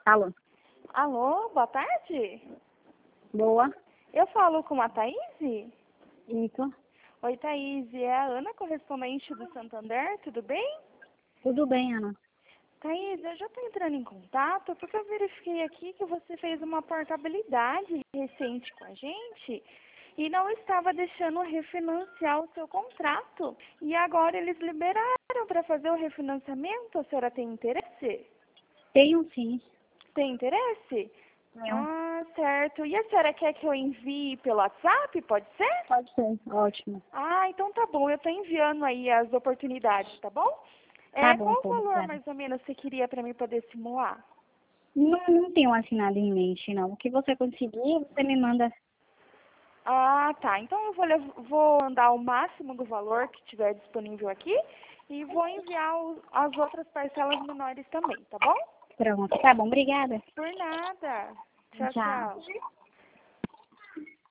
Alô? Alô, boa tarde. Boa. Eu falo com a Thaís? Isso. Oi, Thaís, é a Ana, correspondente do Santander, tudo bem? Tudo bem, Ana? Thaís, eu já estou entrando em contato porque eu verifiquei aqui que você fez uma portabilidade recente com a gente e não estava deixando refinanciar o seu contrato. E agora eles liberaram para fazer o refinanciamento. A senhora tem interesse? Tenho sim. Tem interesse? Tenho. Ah, certo. E a senhora quer que eu envie pelo WhatsApp? Pode ser? Pode ser. Ótimo. Ah, então tá bom. Eu tô enviando aí as oportunidades, tá bom? Tá bom, Qual o então, valor obrigada. mais ou menos você queria para mim poder simular? Não tenho assinado em mente, não. O que você conseguir, você me manda. Ah, tá. Então eu vou mandar o máximo do valor que tiver disponível aqui e vou enviar as outras parcelas menores também, tá bom? Pronto. Tá bom, obrigada. Por nada. Tchau, Tchau. tchau.